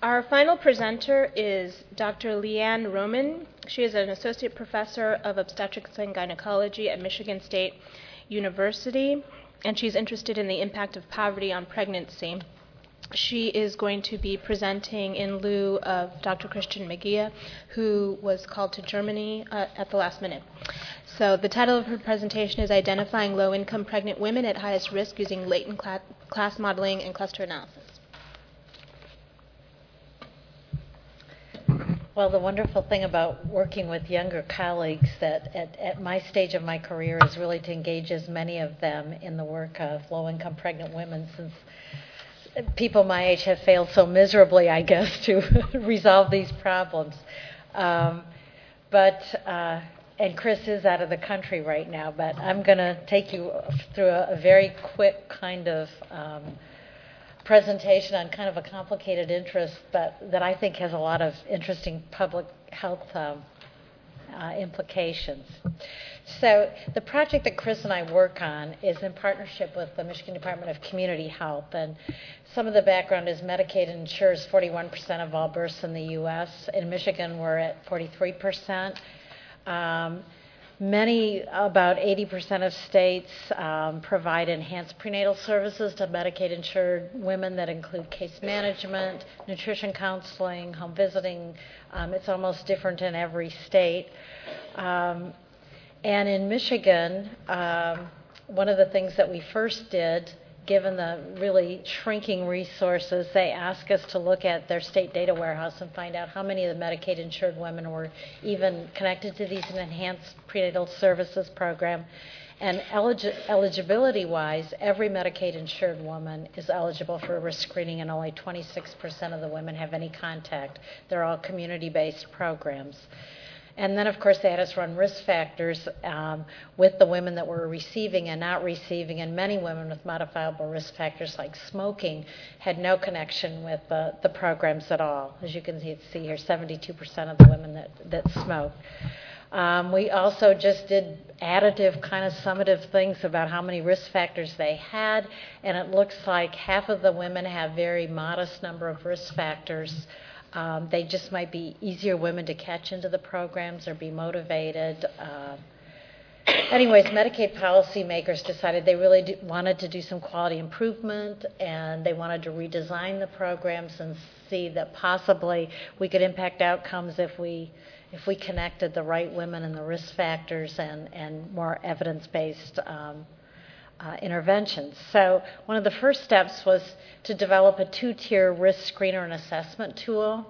Our final presenter is Dr. Leanne Roman. She is an associate professor of obstetrics and gynecology at Michigan State University, and she's interested in the impact of poverty on pregnancy. She is going to be presenting in lieu of Dr. Christian Magia, who was called to Germany at the last minute. So the title of her presentation is Identifying Low-Income Pregnant Women at Highest Risk Using Latent Class Modeling and Cluster Analysis. Well, the wonderful thing about working with younger colleagues that at my stage of my career is really to engage as many of them in the work of low-income pregnant women, since people my age have failed so miserably, I guess, to resolve these problems. And Chris is out of the country right now, but I'm going to take you through a very quick kind of presentation on kind of a complicated interest, but that I think has a lot of interesting public health implications. So the project that Chris and I work on is in partnership with the Michigan Department of Community Health, and some of the background is Medicaid insures 41% of all births in the U.S. In Michigan, we're at 43%. About 80% of states provide enhanced prenatal services to Medicaid-insured women that include case management, nutrition counseling, home visiting. It's almost different in every state. And in Michigan, one of the things that we first did, given the really shrinking resources, they asked us to look at their state data warehouse and find out how many of the Medicaid-insured women were even connected to these enhanced prenatal services program. And eligibility-wise, every Medicaid-insured woman is eligible for risk screening, and only 26% of the women have any contact. They're all community-based programs. And then, of course, they had us run risk factors with the women that were receiving and not receiving, and many women with modifiable risk factors like smoking had no connection with the programs at all. As you can see here, 72% of the women that smoke. We also just did additive kind of summative things about how many risk factors they had, and it looks like half of the women have very modest number of risk factors. They just might be easier women to catch into the programs or be motivated. Anyways, Medicaid policymakers decided they really wanted to do some quality improvement, and they wanted to redesign the programs and see that possibly we could impact outcomes if we connected the right women and the risk factors and more evidence-based interventions. So one of the first steps was to develop a 2-tier risk screener and assessment tool,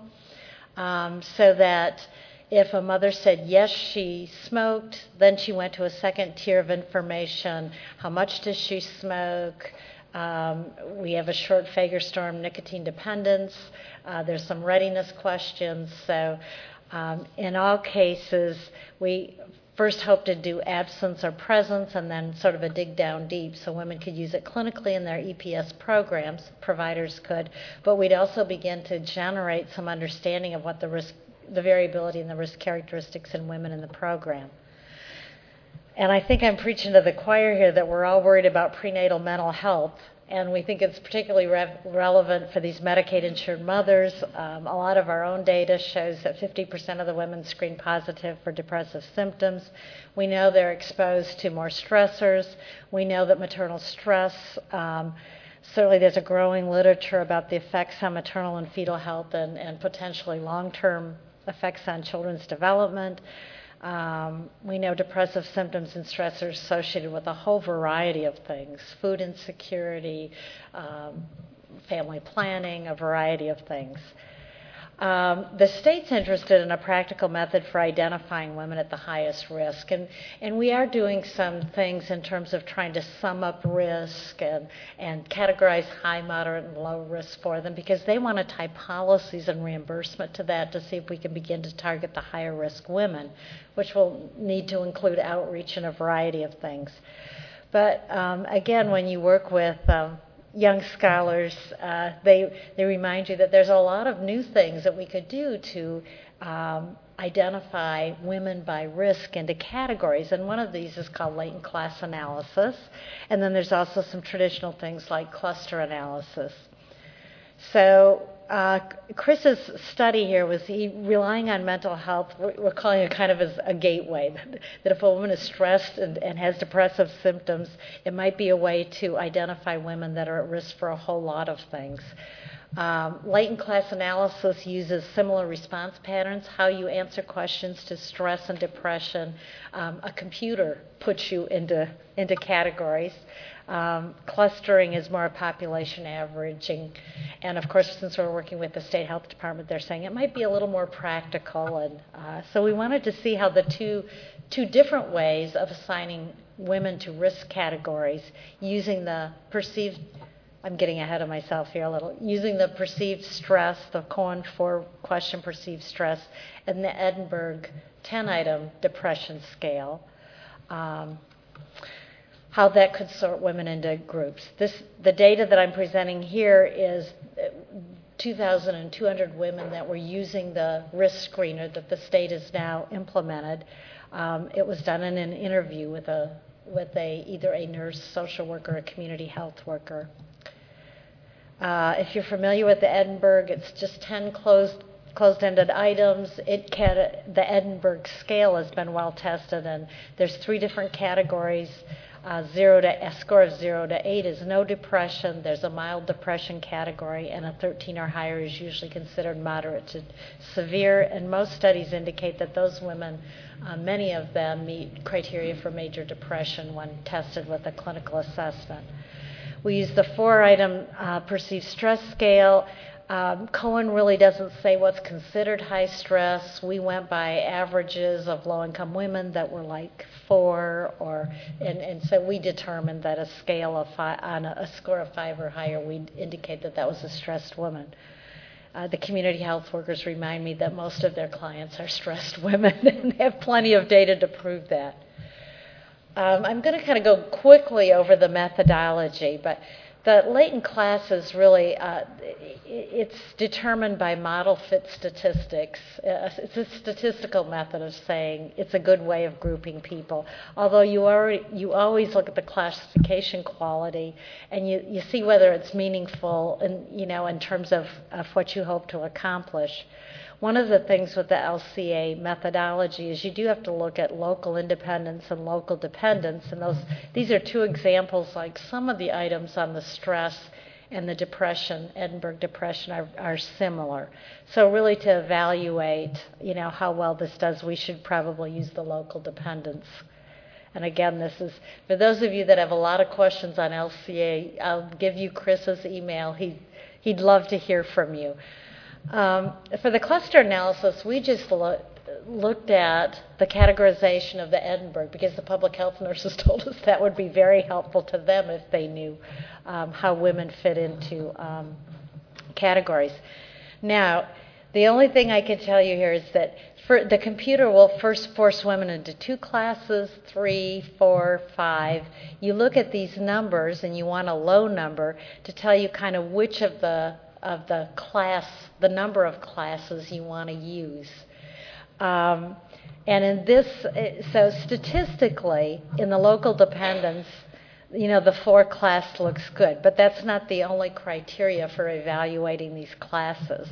so that if a mother said yes, she smoked, then she went to a second tier of information. How much does she smoke? We have a short Fagerstorm nicotine dependence. There's some readiness questions. So in all cases, we first hope to do absence or presence, and then sort of a dig down deep so women could use it clinically in their EPS programs, providers could, but we'd also begin to generate some understanding of what the variability and the risk characteristics in women in the program. And I think I'm preaching to the choir here that we're all worried about prenatal mental health, and we think it's particularly relevant for these Medicaid-insured mothers. A lot of our own data shows that 50% of the women screen positive for depressive symptoms. We know they're exposed to more stressors. We know that maternal stress, certainly there's a growing literature about the effects on maternal and fetal health and potentially long-term effects on children's development. We know depressive symptoms and stress are associated with a whole variety of things, food insecurity, family planning, a variety of things. The state's interested in a practical method for identifying women at the highest risk, and we are doing some things in terms of trying to sum up risk and categorize high, moderate, and low risk for them, because they want to tie policies and reimbursement to that to see if we can begin to target the higher risk women, which will need to include outreach and a variety of things. But again, when you work with young scholars, they remind you that there's a lot of new things that we could do to identify women by risk into categories, and one of these is called latent class analysis, and then there's also some traditional things like cluster analysis. So Chris's study here was he relying on mental health. We're calling it kind of as a gateway, that if a woman is stressed and has depressive symptoms, it might be a way to identify women that are at risk for a whole lot of things. Latent class analysis uses similar response patterns, how you answer questions to stress and depression. A computer puts you into categories. Clustering is more population averaging. And of course, since we're working with the state health department, they're saying it might be a little more practical. And so we wanted to see how the two different ways of assigning women to risk categories using the perceived, I'm getting ahead of myself here a little, using the perceived stress, the Cohen 4-question perceived stress, and the Edinburgh 10-item depression scale. How that could sort women into groups. The data that I'm presenting here is 2,200 women that were using the risk screener that the state has now implemented. It was done in an interview with either a nurse, social worker, or a community health worker. If you're familiar with the Edinburgh, it's just 10 closed-ended items. The Edinburgh scale has been well tested, and there's 3 different categories. A score of 0 to 8 is no depression. There's a mild depression category, and a 13 or higher is usually considered moderate to severe. And most studies indicate that those women, many of them, meet criteria for major depression when tested with a clinical assessment. We use the 4-item perceived stress scale. Cohen really doesn't say what's considered high stress. We went by averages of low-income women that were like 4, and so we determined that a scale of 5, on a score of 5 or higher, we'd indicate that was a stressed woman. The community health workers remind me that most of their clients are stressed women, and they have plenty of data to prove that. I'm going to kind of go quickly over the methodology, but the latent class is really, it's determined by model fit statistics. It's a statistical method of saying it's a good way of grouping people. Although you always look at the classification quality and you see whether it's meaningful in terms of what you hope to accomplish. One of the things with the LCA methodology is you do have to look at local independence and local dependence, and these are 2 examples. Like some of the items on the stress and the depression, Edinburgh depression, are similar. So really, to evaluate, how well this does, we should probably use the local dependence. And again, this is for those of you that have a lot of questions on LCA. I'll give you Chris's email. He'd love to hear from you. For the cluster analysis, we just looked at the categorization of the Edinburgh because the public health nurses told us that would be very helpful to them if they knew how women fit into categories. Now, the only thing I can tell you here is that the computer will first force women into 2 classes, 3, 4, 5. You look at these numbers and you want a low number to tell you kind of which of the class, the number of classes you want to use. And in this, so statistically, in the local dependence, the 4-class looks good, but that's not the only criteria for evaluating these classes.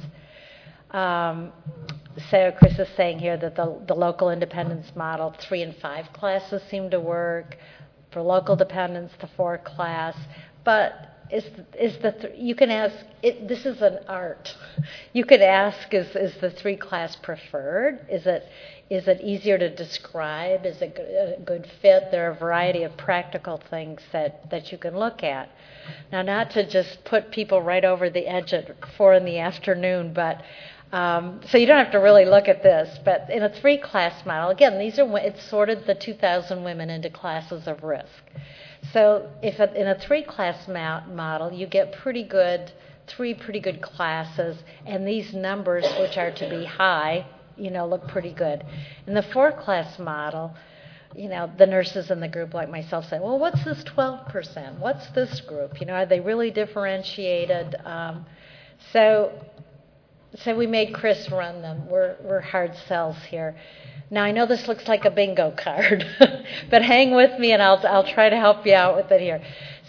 So Chris is saying here that the local independence model, 3 and 5 classes seem to work. For local dependence, the 4-class, but you can ask, this is an art. You could ask, is the 3-class preferred? Is it easier to describe? Is it a good fit? There are a variety of practical things that you can look at. Now, not to just put people right over the edge at 4 p.m, but so you don't have to really look at this. But in a 3-class model, again, it's sorted the 2,000 women into classes of risk. So if in a 3-class model, you get 3 pretty good classes, and these numbers, which are to be high, look pretty good. In the 4-class model, the nurses in the group like myself say, well, what's this 12%? What's this group? Are they really differentiated? So we made Chris run them. We're hard sells here. Now, I know this looks like a bingo card, but hang with me and I'll try to help you out with it here.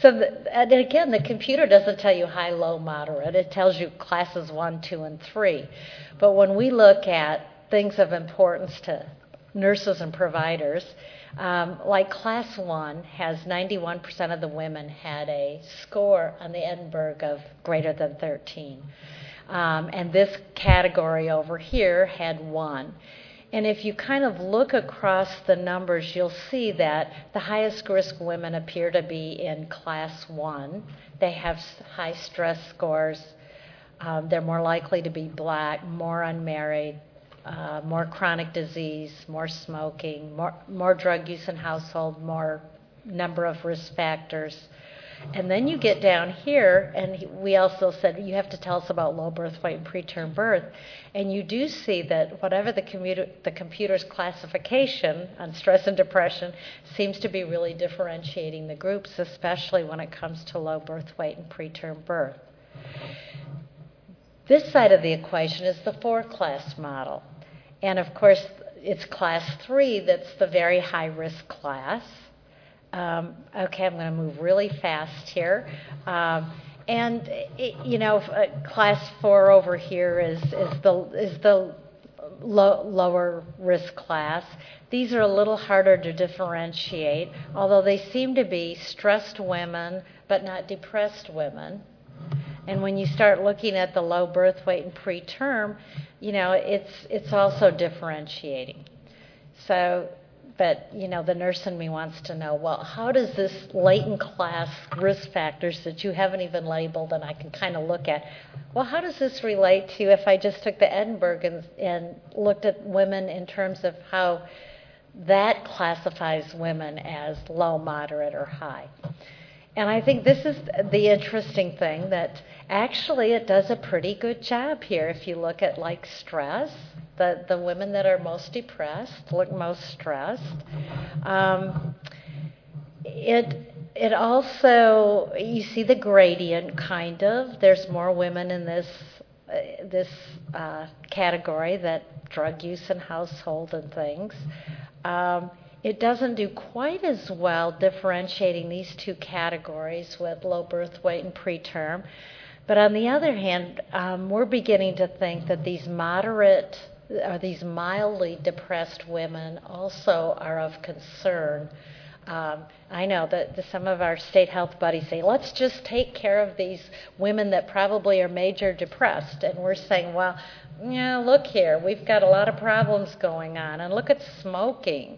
and again, the computer doesn't tell you high, low, moderate. It tells you classes 1, 2, and 3. But when we look at things of importance to nurses and providers, like class 1 has 91% of the women had a score on the Edinburgh of greater than 13. And this category over here had 1. And if you kind of look across the numbers, you'll see that the highest risk women appear to be in class 1. They have high stress scores. They're more likely to be Black, more unmarried, more chronic disease, more smoking, more drug use in household, more number of risk factors. And then you get down here, and we also said you have to tell us about low birth weight and preterm birth. And you do see that whatever the computer's classification on stress and depression seems to be really differentiating the groups, especially when it comes to low birth weight and preterm birth. This side of the equation is the 4-class model. And of course, it's class 3 that's the very high-risk class. Okay, I'm going to move really fast here. Class 4 over here is the lower risk class. These are a little harder to differentiate, although they seem to be stressed women, but not depressed women. And when you start looking at the low birth weight and preterm, it's also differentiating. So, but, the nurse in me wants to know, well, how does this latent class risk factors that you haven't even labeled and I can kind of look at, well, how does this relate to if I just took the Edinburgh and looked at women in terms of how that classifies women as low, moderate, or high? And I think this is the interesting thing, that actually it does a pretty good job here. If you look at like stress, the women that are most depressed look most stressed. It also, you see the gradient kind of. There's more women in this category, that drug use in household and things. It doesn't do quite as well differentiating these two categories with low birth weight and preterm. But on the other hand, we're beginning to think that these mildly depressed women also are of concern. I know that some of our state health buddies say, let's just take care of these women that probably are major depressed. And we're saying, well, look here, we've got a lot of problems going on. And look at smoking.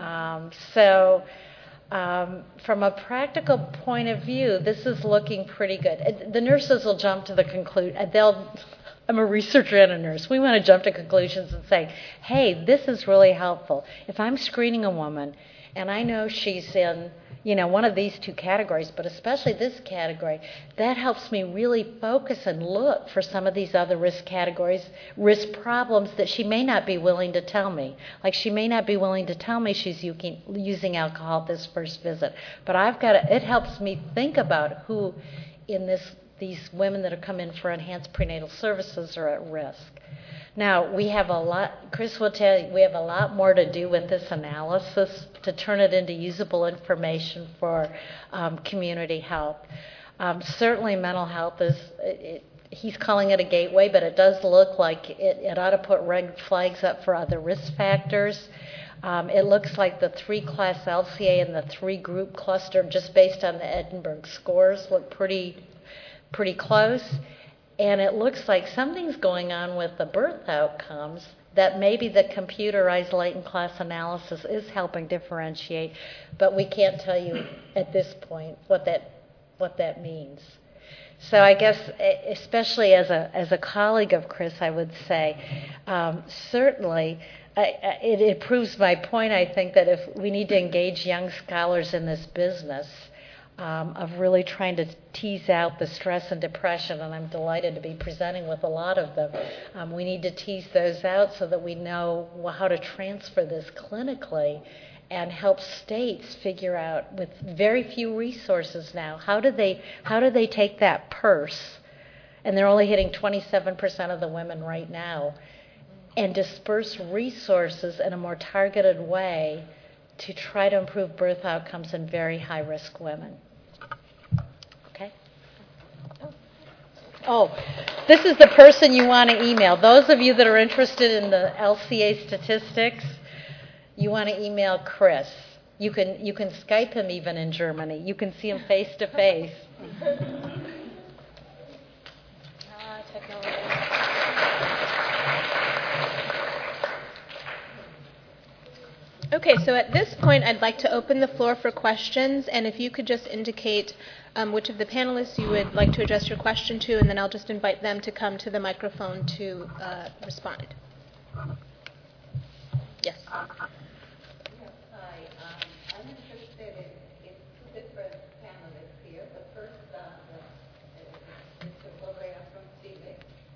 From a practical point of view, this is looking pretty good. The nurses will jump to the conclusion. I'm a researcher and a nurse. We want to jump to conclusions and say, hey, this is really helpful. If I'm screening a woman and I know she's in, one of these two categories, but especially this category, that helps me really focus and look for some of these other risk categories, risk problems that she may not be willing to tell me. Like she may not be willing to tell me she's using alcohol at this first visit, but it helps me think about who in these women that have come in for enhanced prenatal services are at risk. Now, Chris will tell you, we have a lot more to do with this analysis to turn it into usable information for community health. Certainly mental health he's calling it a gateway, but it does look like it ought to put red flags up for other risk factors. It looks like the 3-class LCA and the 3-group cluster, just based on the Edinburgh scores, look pretty close. And it looks like something's going on with the birth outcomes that maybe the computerized latent class analysis is helping differentiate, but we can't tell you at this point what that means. So I guess, especially as a colleague of Chris, I would say, certainly it proves my point, I think, that if we need to engage young scholars in this business, of really trying to tease out the stress and depression, and I'm delighted to be presenting with a lot of them. We need to tease those out so that we know how to transfer this clinically and help states figure out, with very few resources now, how do they take that purse, and they're only hitting 27% of the women right now, and disperse resources in a more targeted way to try to improve birth outcomes in very high-risk women. Oh, this is the person you want to email. Those of you that are interested in the LCA statistics, you want to email Chris. You can Skype him even in Germany. You can see him face to face. Technology. Okay, so at this point, I'd like to open the floor for questions, and if you could just indicate which of the panelists you would like to address your question to, and then I'll just invite them to come to the microphone to respond. Yes. Yes, hi. I'm interested in two different panelists here. The first, Mr. Correa from Chile.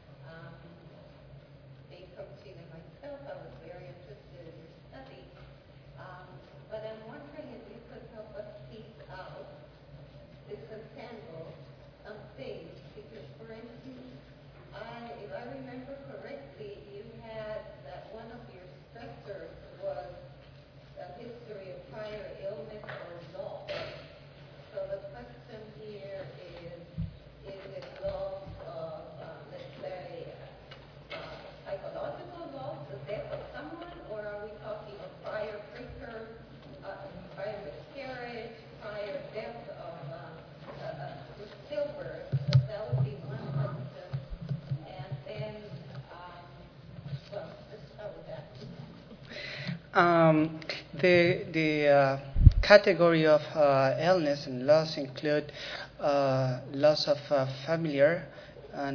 Being from Chile myself, I was very interested in your study. But I'm wondering if you could help us piece out, disentangle some things. Because, for instance, if I remember correctly, you had that one of your stressors was a history of prior illness or loss. So the question here is it loss of, let's say, psychological loss, the death of someone, or are we talking of prior prior miscarriage, prior death of stillbirth? That would be one question. And then, well, let's start with that. The category of illness and loss include loss of familiar and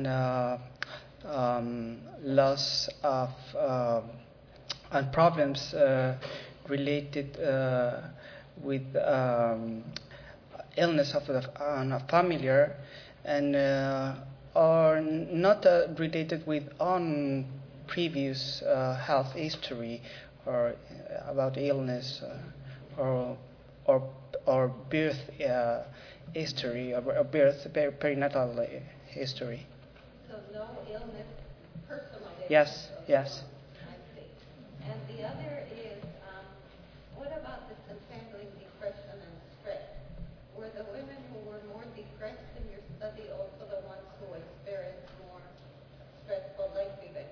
loss of and problems related with illness of a familiar and are not related with on previous health history or about illness or birth history or birth perinatal history. So no illness, personal illness. Yes, yes. I see. And the other is, what about disentangling depression and stress? Were the women who were more depressed in your study also the ones who experienced more stressful life events?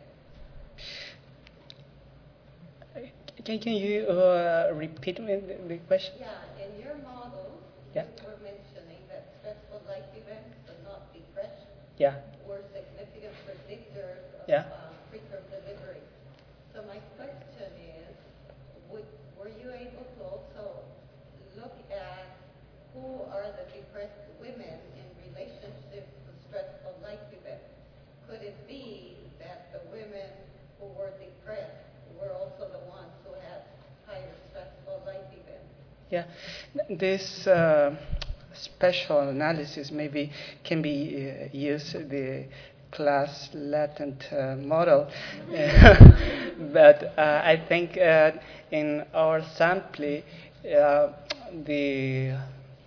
Can you repeat the question? Yeah, in your model, Yeah. you were mentioning that stressful life events, but not depression, Yeah. were significant predictors of Yeah. preterm delivery. So my question is, were you able to also look at who are the depressed women in relationship to stressful life events? Could it be that the women who were depressed were also the ones who had higher stressful life events? Yeah, this special analysis maybe can be used the class latent model, but I think in our sample the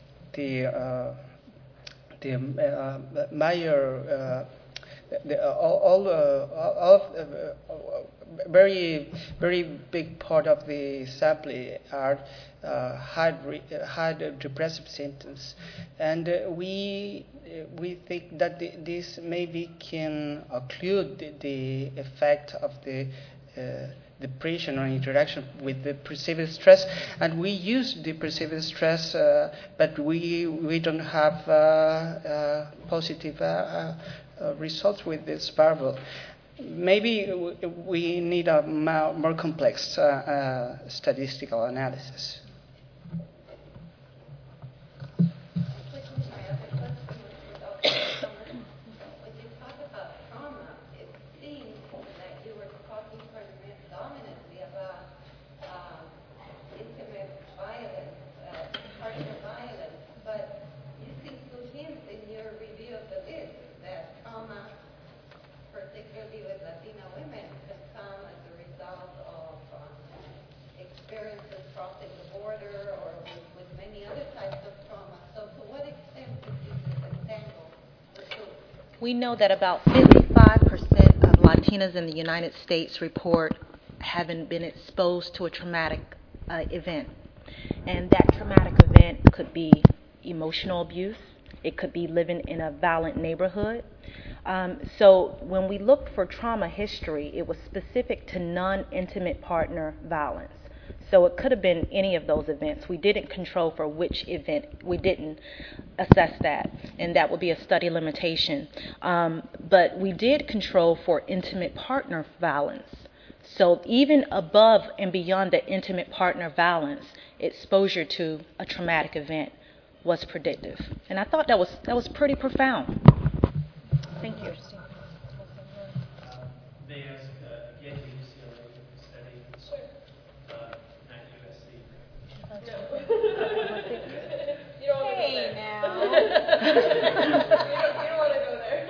major very big part of the sample are had depressive symptoms, and we think that this maybe can occlude the effect of the depression or interaction with the perceived stress, and we use the perceived stress, but we don't have positive results with this variable. Maybe we need a more complex statistical analysis. When you talk about trauma, it seems that you were talking predominantly about intimate violence, partner violence, but you seem to hint in your review of the list that trauma, particularly with Latina women, can come as a result of experiences crossing the border or with many other types of trauma. So to what extent did you disentangle the two? We know that about 55% of Latinas in the United States report having been exposed to a traumatic event. And that traumatic event could be emotional abuse, It could be living in a violent neighborhood. So when we looked for trauma history, it was specific to non-intimate partner violence. So it could have been any of those events. We didn't control for which event. We didn't assess that, and that would be a study limitation. But we did control for intimate partner violence. So even above and beyond the intimate partner violence, exposure to a traumatic event was predictive. And I thought that was pretty profound. Thank you. May I ask, again, UCLA study, not USC. You don't want to go there. now. You don't want to go there.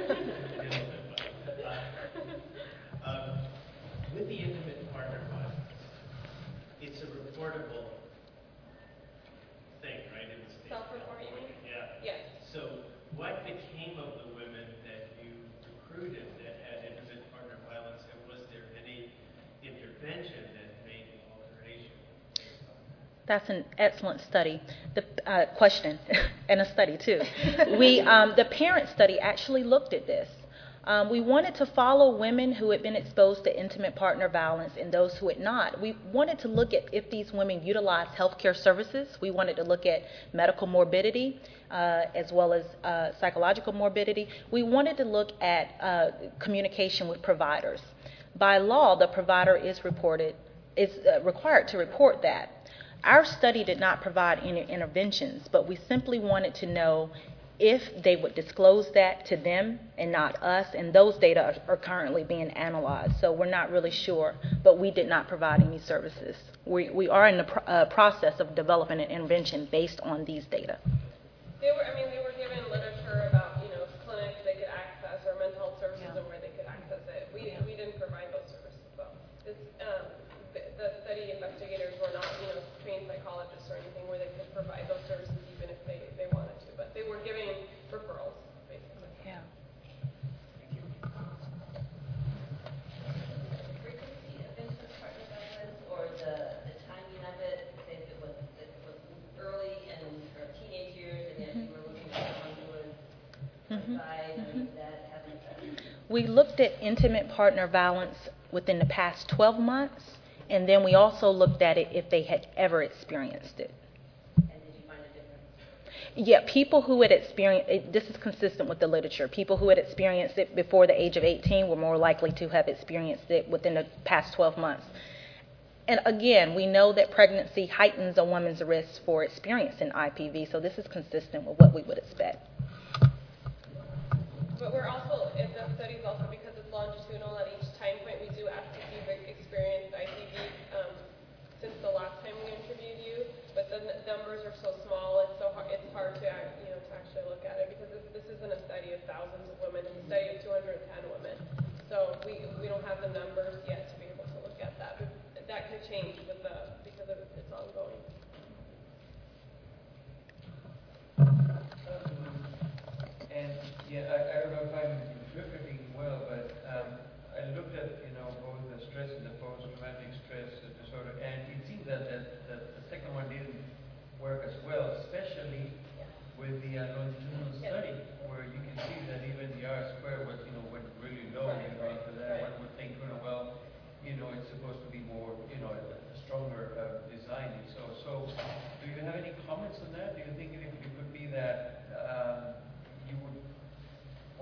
With the intimate partner violence, it's a reportable thing, right? In the state. Self-report, you mean? Yeah. Yes. So what became of the women that you recruited that had intimate partner violence, and was there any intervention that made an alteration based on that? That's an excellent study. The question and a study too. The parent study actually looked at this. We wanted to follow women who had been exposed to intimate partner violence and those who had not. We wanted to look at if these women utilized healthcare services. We wanted to look at medical morbidity as well as psychological morbidity. We wanted to look at communication with providers. By law, the provider is required to report that. Our study did not provide any interventions, but we simply wanted to know if they would disclose that to them and not us, and those data are currently being analyzed, so we're not really sure, but we did not provide any services. We are in the process of developing an intervention based on these data. They were given literature about, clinics they could access or mental health services and where they could access it. We didn't provide those services, though. The study investigators were not, trained psychologists or anything where they could provide those services even if they wanted to. But they were giving referrals, basically. Yeah. Frequency of intimate partner violence or the timing of it, if it was early in her teenage years and yet you were looking for someone who was 25, that having We looked at intimate partner violence within the past 12 months, and then we also looked at it if they had ever experienced it. And did you find a difference? Yeah, people who had experienced it, this is consistent with the literature. People who had experienced it before the age of 18 were more likely to have experienced it within the past 12 months. And again, we know that pregnancy heightens a woman's risk for experiencing IPV, so this is consistent with what we would expect. But we're also, in the studies also, because it's longitudinal at each time point, we do ask if you've experienced IPV since the last time we interviewed you. But the numbers are so small, it's hard to actually look at it because this isn't a study of thousands of women. It's a study of 210 women. So we don't have the numbers yet to be able to look at that. But that could change because it's ongoing. And I don't know if I'm interpreting well, but I looked at both the stress and the post-traumatic stress disorder, and it seems that the second one didn't work as well, especially with the longitudinal study, where you can see that even the R-square was went really low. After that, one would think, well, it's supposed to be more, a stronger design. So, do you have any comments on that? Do you think it could be that you would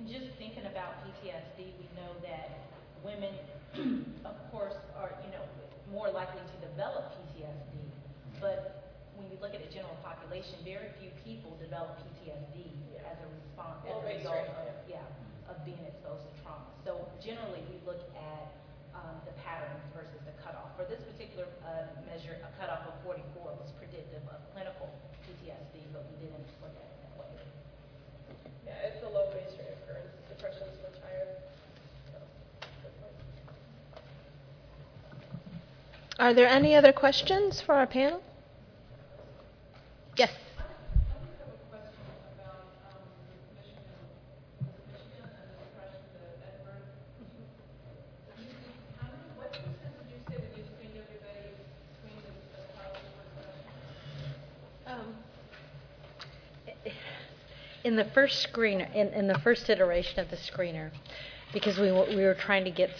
just thinking about PTSD, we know that women, of course, are more likely to develop PTSD. But when you look at the general population, very few people develop PTSD as a response, as a result of being exposed to trauma. So generally, we look at the patterns versus the cutoff. For this particular measure, a cutoff of 44 was predictive of clinical PTSD, but we didn't look at it that way. Yeah, it's a low base rate occurrence. Depression is much higher. So, good point. Are there any other questions for our panel? Yes. In the first screener, in the first iteration of the screener, because we were trying to get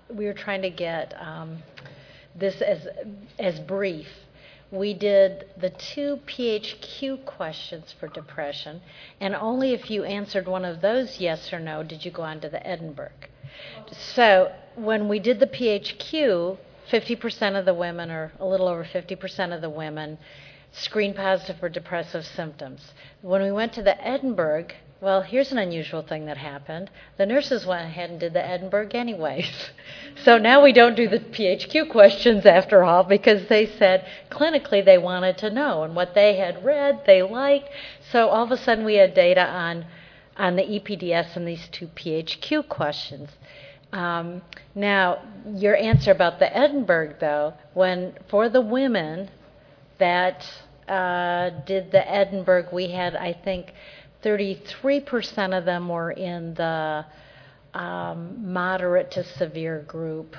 this as brief, we did the 2 PHQ questions for depression, and only if you answered one of those yes or no did you go on to the Edinburgh. So when we did the PHQ, 50% of the women, or a little over 50% of the women, screened positive for depressive symptoms. When we went to the Edinburgh, well, here's an unusual thing that happened. The nurses went ahead and did the Edinburgh anyways. So now we don't do the PHQ questions after all, because they said clinically they wanted to know, and what they had read they liked. So all of a sudden we had data on the EPDS and these 2 PHQ questions. Now, your answer about the Edinburgh, though, for the women that did the Edinburgh, we had, I think, 33% of them were in the moderate to severe group.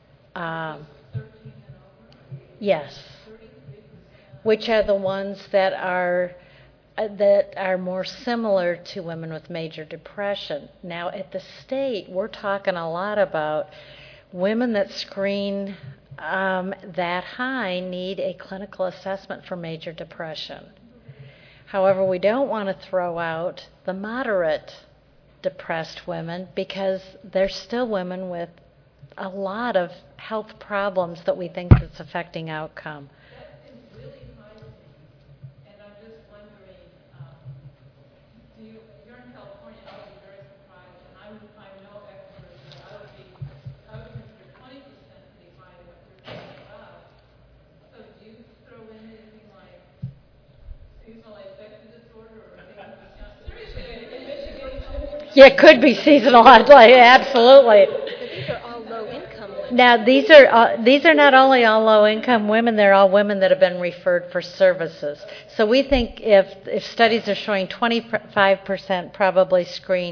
Yes, which are the ones that are more similar to women with major depression. Now, at the state, we're talking a lot about women that screen that high need a clinical assessment for major depression. However, we don't want to throw out the moderate depressed women, because they're still women with a lot of health problems that we think that's affecting outcome. That is really high to me, and I'm just wondering, you're in California, I would be very surprised, and I'm no expert, but I would consider 20% pretty high if we're talking about. So do you throw in anything like seasonal affective disorder or things? Seriously, in Michigan. Yeah, it could be seasonal. Absolutely. These are all low-income women. Now, these are not only all low-income women, they're all women that have been referred for services. So we think if studies are showing 25% probably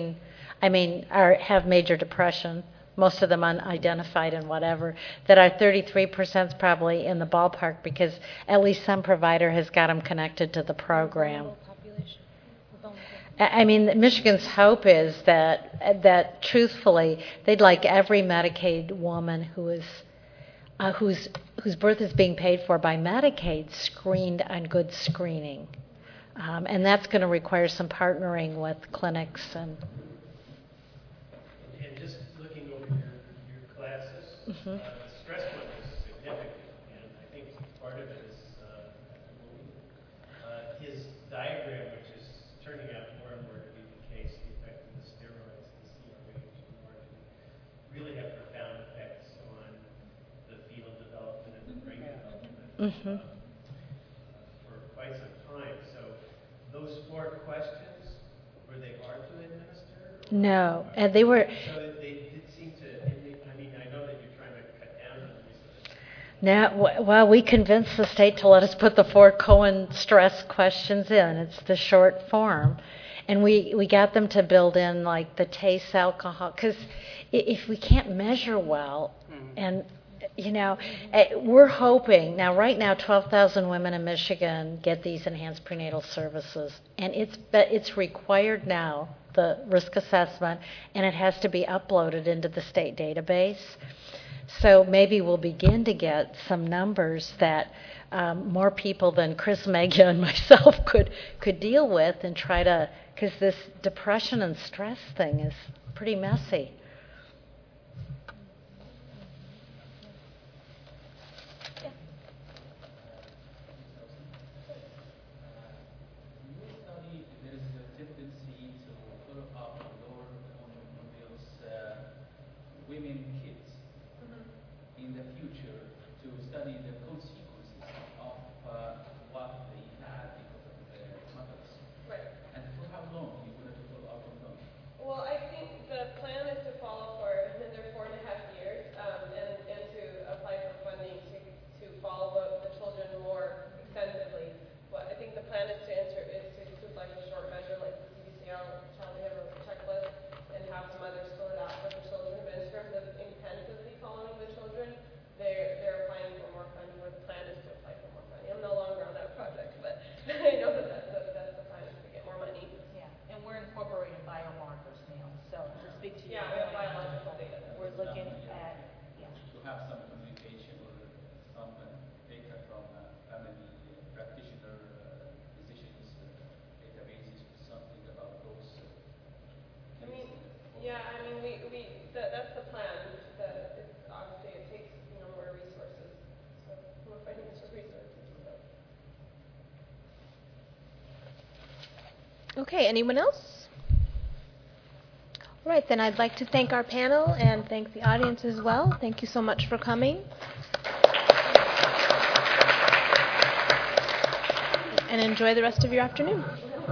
have major depression, most of them unidentified and whatever, that our 33% is probably in the ballpark, because at least some provider has got them connected to the program. I mean, Michigan's hope is that truthfully, they'd like every Medicaid woman whose birth is being paid for by Medicaid screened on good screening, and that's going to require some partnering with clinics and just looking over your classes, stress one is significant, and I think part of it is his diagram, which is turning out more and more to be the case, the effect of the steroids, the CRH, and morphine, really have profound effects on the fetal development and the brain development for quite some time. So those 4 questions, were they hard to administer? No, and they were. So they did seem to. I mean, I know that you're trying to cut down on these. Now, well, we convinced the state to let us put the 4 Cohen stress questions in. It's the short form. And we got them to build in, like, the taste alcohol. Because if we can't measure well, and, we're hoping, now right now 12,000 women in Michigan get these enhanced prenatal services. And it's required now, the risk assessment, and it has to be uploaded into the state database. So maybe we'll begin to get some numbers that more people than Chris, Megan, and myself could deal with and try to, because this depression and stress thing is pretty messy. Women kids in the future to study the consequences of what they had because of their mothers. Right. And for how long you going to follow up on them? Well, I think the plan is to follow for another 4.5 years and to apply for funding to follow the children more extensively. But I think the plan is to like a short measure like the CBCR child behavioral checklist and have some others fill it out for the children. But in terms of intensively following the children, they're applying for more funding, or the plan is to apply for more funding. I'm no longer on that project, but I know that's the plan is to get more money. Yeah, and we're incorporating biomarkers now, so to speak to you. Yeah, we have biological data. We're looking at, To have some communication or some data from family practitioner, physicians, databases, something about those. That's the plan. Obviously it takes more resources, so more financial resources. So. Okay, anyone else? All right, then I'd like to thank our panel and thank the audience as well. Thank you so much for coming. And enjoy the rest of your afternoon.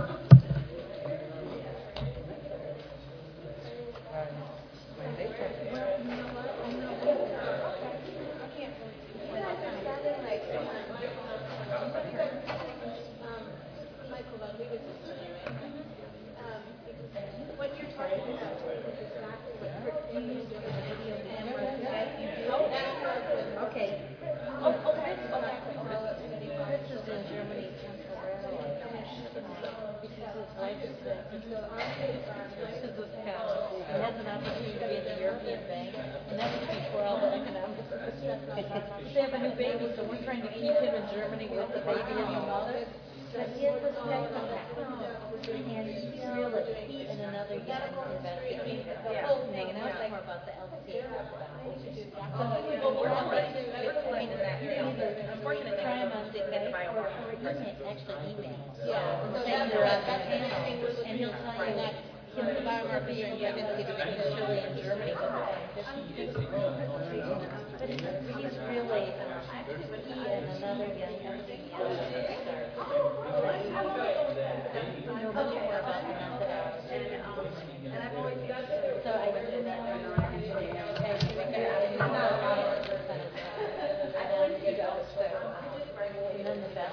They have a new baby, so we're trying to keep him in Germany with the baby and the mother. But he has a spectrum, and he's really, he and another young investigator, the whole thing, and I was like more about the LCA. Well, we're already in that field. Unfortunately, Try him on didn't get the biomarker. actually emails. Yeah. Saying you're on the panel, and he'll tell you that the biomarkers are initially in Germany, but he's really, he and another young investigator know much more about the methodology. So I do that. And then the best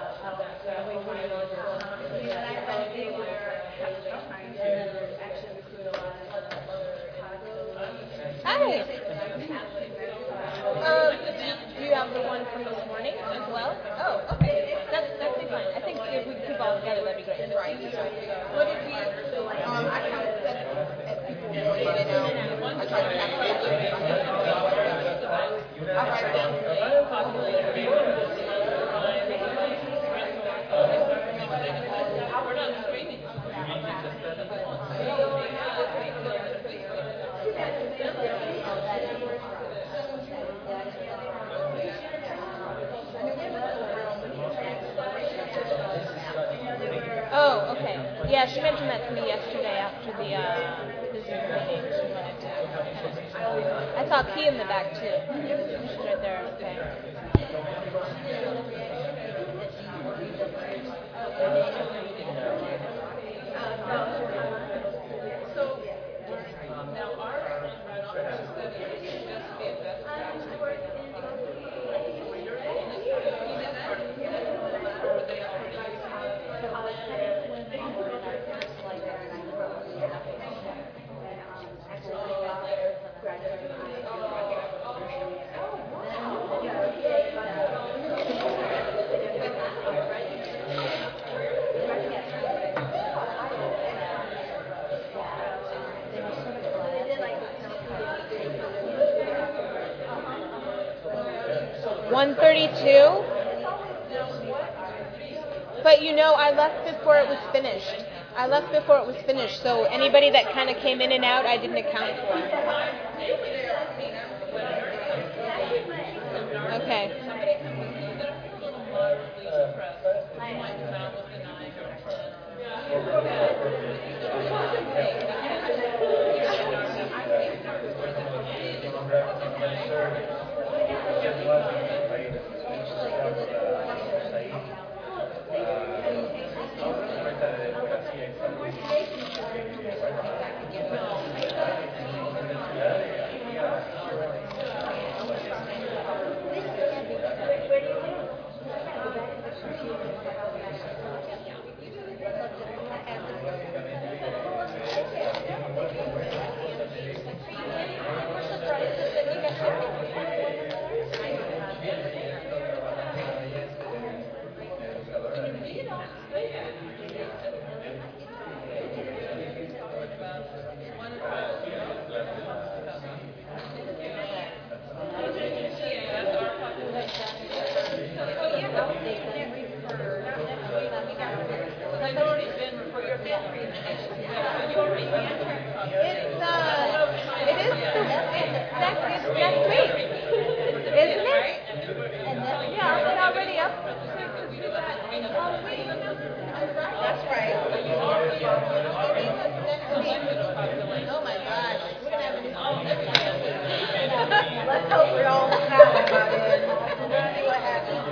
Hi. Do you have the one from this morning as well? Oh, okay. That'd be fine. I think if we keep all together, that'd be great. What did we? I kind of said as people waited out. I tried to have we're not screening. Oh, okay. Yeah, she mentioned that to me yesterday after the Zoom meeting. She wanted to. I saw Key in the back too. She's right there. Okay. Now our study is just be 1:32. But you know, I left before it was finished. So anybody that kind of came in and out, I didn't account for. Okay. Next week, isn't it? Yeah, it's already up. That's right. Oh my gosh, we're gonna have a new. Let's hope we're all happy about it. See what happens.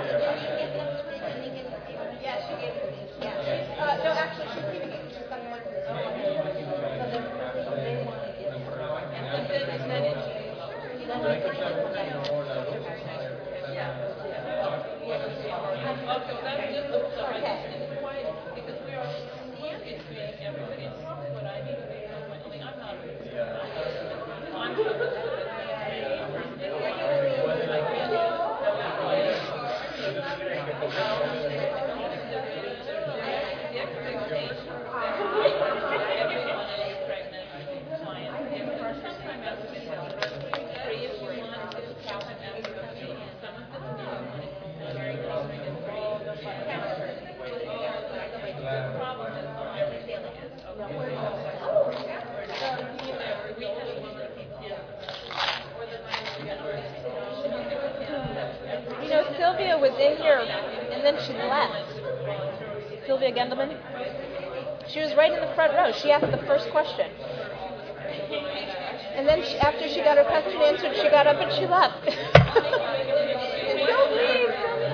Yeah, she gave it to me. Yeah. No, actually, she's keeping it. She's got one. You know, Sylvia was in here, and then she left. Sylvia Gendelman. She was right in the front row. She asked the first question. And then after she got her question answered, she got up and she left. Don't leave.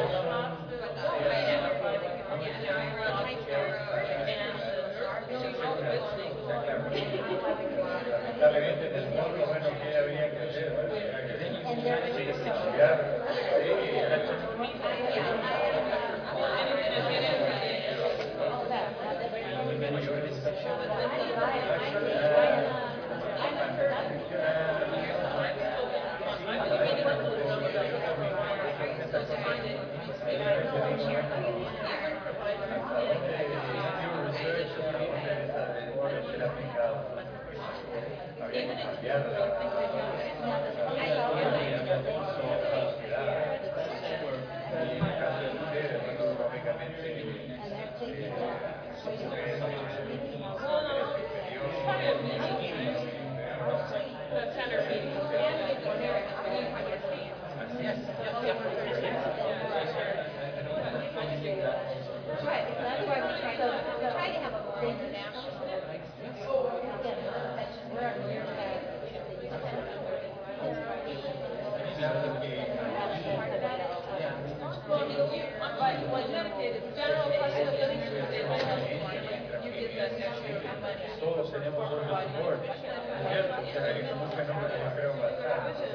Todos tenemos doble support, ¿cierto? O sea, hay un fenómeno yo creo bastante.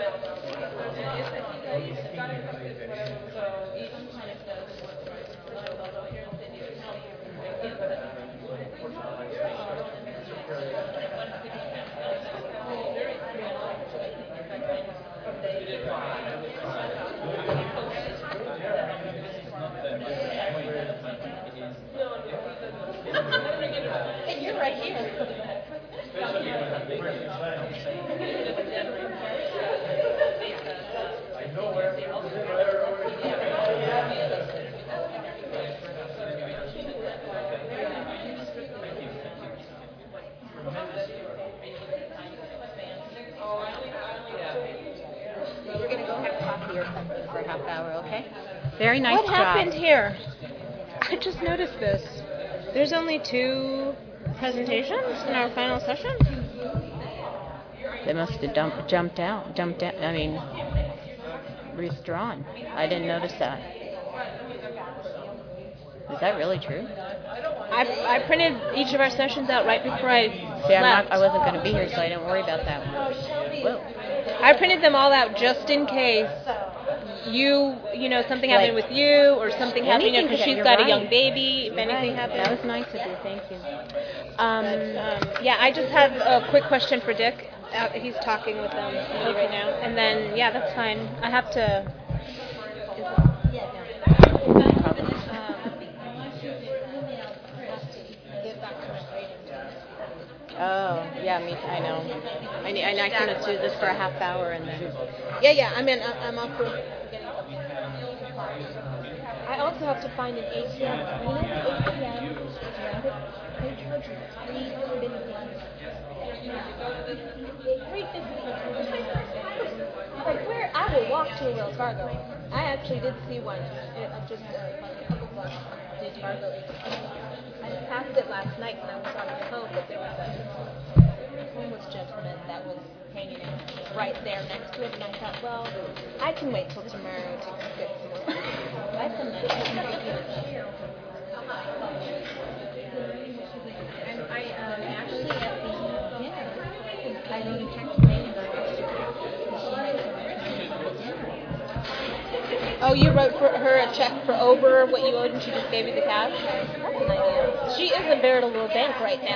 And you're right here. Especially when the big sign. half hour, okay? Very nice What job. happened here? I just noticed this. There's only 2 presentations in our final session. They must have jumped out, I mean, withdrawn. I didn't notice that. Is that really true? I printed each of our sessions out right before I See, left. I wasn't going to be here, so I didn't worry about that one. Whoa. I printed them all out just in case something happened with you or something happened Anything because could- she's you're got a right. young baby. If You're anything right. happened. That was nice of you. Thank you. Yeah, I just have a quick question for Dick. He's talking with them right now. And then, yeah, that's fine. I have to... Oh, yeah, I know. I couldn't do this for a half hour and then... Yeah, I'm up for getting something. I also have to find an ATM. You know, ATM, they charge you $3.50. Like, where? I will walk to a Wells Fargo. I actually did see one just like a couple blocks from Wells Fargo. I passed it last night when I was on the phone, but there was a homeless gentleman that was hanging out right there next to it, and I thought, well, I can wait till tomorrow to get some more. That's a nice And I actually at the dinner, I know you texted me about Oh, you wrote for her a check for over what you owed, and she just gave you the cash? That's an idea. She is a veritable bank right now.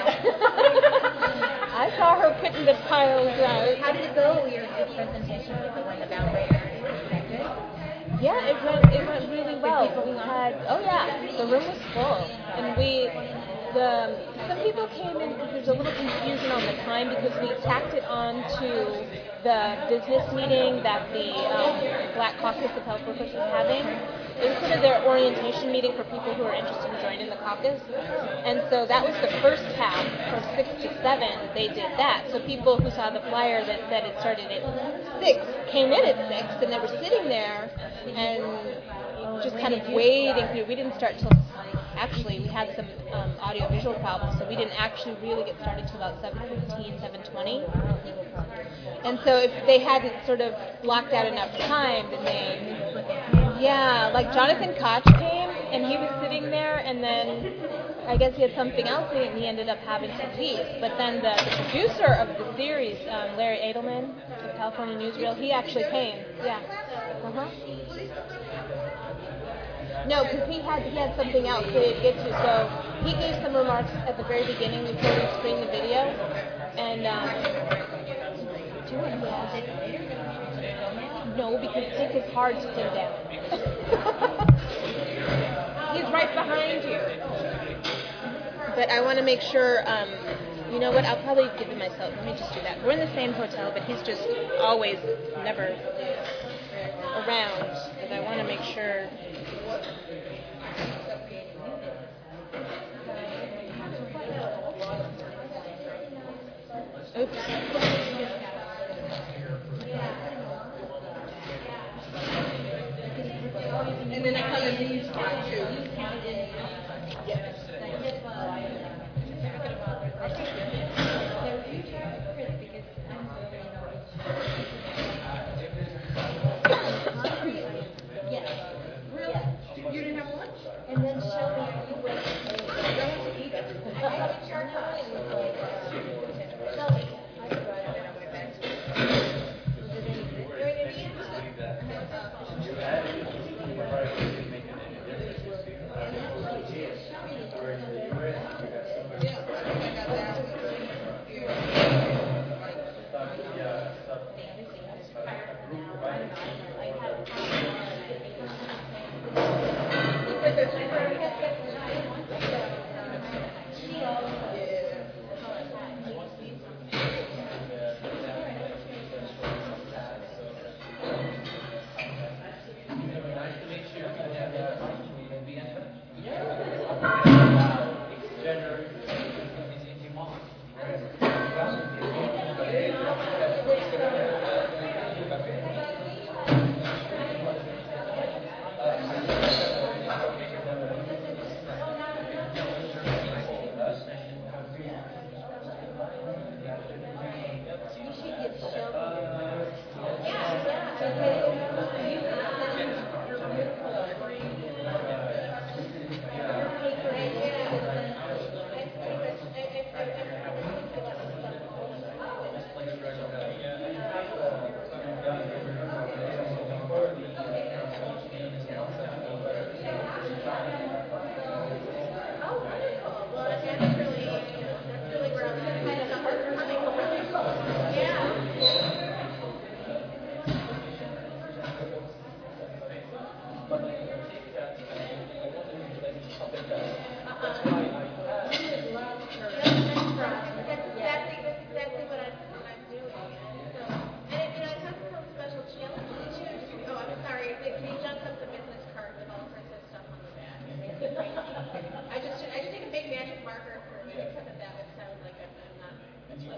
I saw her putting the piles out. How did it go? Your presentation with the one about Rayner? Yeah, it went really well. We had the room was full, and some people came in because there's a little confusion on the time because we tacked it on to the business meeting that the Black Caucus of Health Workers was having. It was sort of their orientation meeting for people who are interested in joining the caucus. And so that was the first half, from 6 to 7, they did that. So people who saw the flyer that said it started at 6 came in at 6, and they were sitting there and just kind of wading through. We didn't start till, actually, we had some audio-visual problems, so we didn't actually really get started till about 7:15, 7:20. And so if they hadn't sort of blocked out enough time, then like Jonathan Koch came, and he was sitting there, and then I guess he had something else, and he ended up having to leave. But then the producer of the series, Larry Edelman of California Newsreel, he actually came. Yeah. No, because he had something else to get to, so he gave some remarks at the very beginning before we screened the video, and no, because Dick is hard to pin down. He's right behind you. But I want to make sure, you know what, I'll probably give him myself. Let me just do that. We're in the same hotel, but he's just always never around, because I want to make sure. Oops. And then I come in these two. Yes. You didn't have lunch? And then Shelby, you went to eat it. I had a charcoal. Shelby.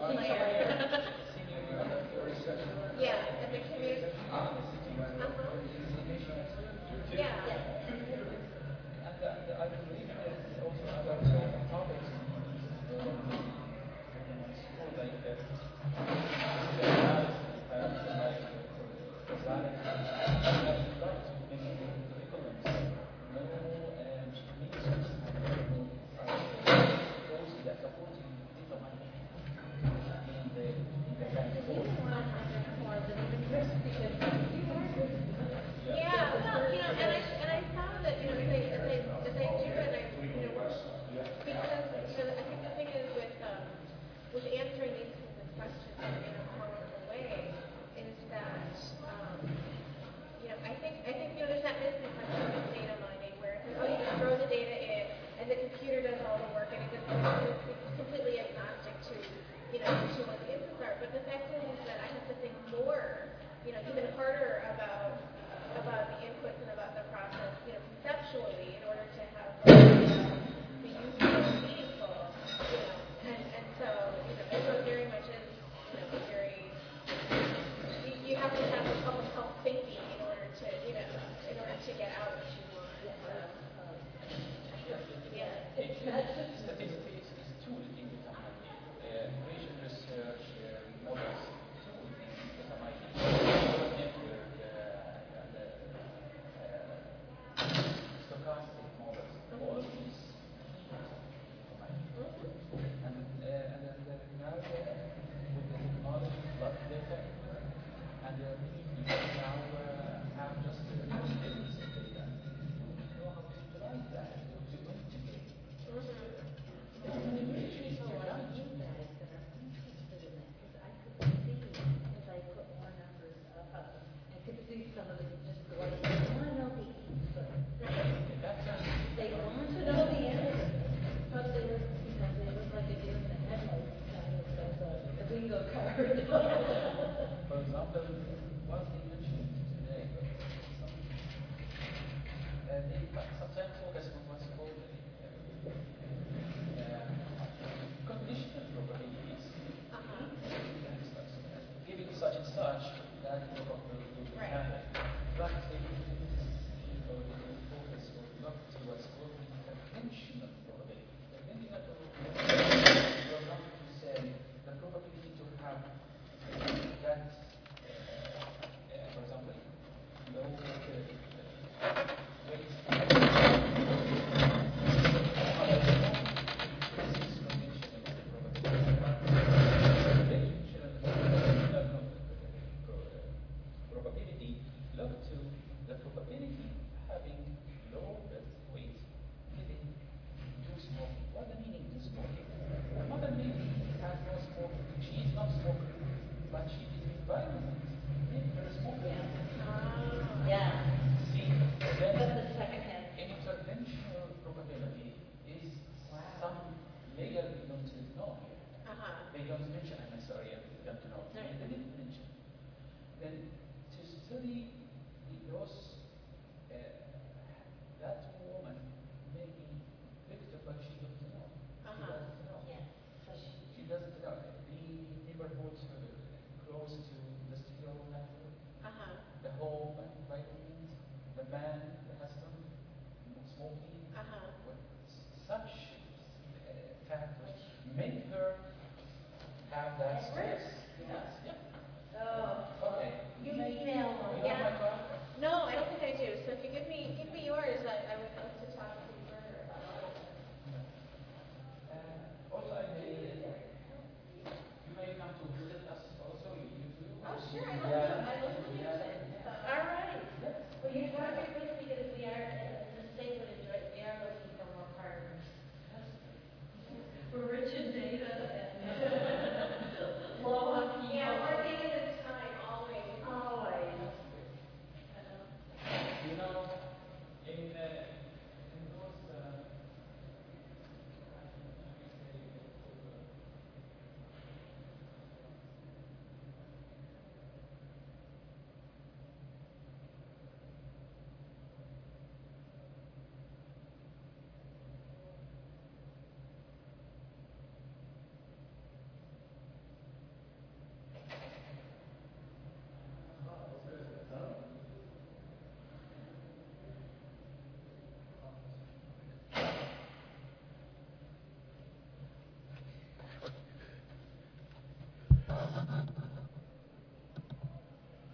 player. Yeah, and the community. Yeah. I believe there's also other topics Yeah, well, and I found that, as I do it, because, I think the thing is with answering these kinds of questions in a powerful way is that, I think, there's that misconception of data mining where it's like, oh, you just throw the data in and the computer does all the work and it's completely agnostic to, to what the inputs are. But the fact is that I have to think more, even harder about the inputs and about the process, conceptually in order to have be useful and meaningful, and so, it very much is, very, you have to have a public health thinking in order to, in order to get out what you want. Statistics is tool in data mining. Patient research models tool in data mining. Network and stochastic models. All of these data mining. And then now with the technology, blood data, and you can now have just evidence of data. You know how to utilize that to integrate. Integration is your challenge. For example, what they mentioned today, they sometimes focus on what's called conditional probabilities. Giving such and such, that probability will happen. But they focus or look to what's called conventional probability. Conventional probability, for example, to say the probability to have that, for example, low probability look to the probability having low birth weight giving do smoking. What the meaning do smoking? The mother maybe has no smoking. She is not smoker, but she is environment making her smoker. Yeah. See, But the second hand. interventional probability is some layer we don't know here. They don't mention, I'm sorry, I don't know. They didn't mention. Then to study those, that woman may be victim, but she doesn't know. She doesn't know. Yes. So She doesn't know. The neighborhood close to the studio network, the home environment, the man, the husband, smoking, such factors make her have that stress. Yes. Yeah. Okay. you email You have my card? No, I don't think I do. So if you give me yours, I would love to talk to you further about all of this. Also, you may come to visit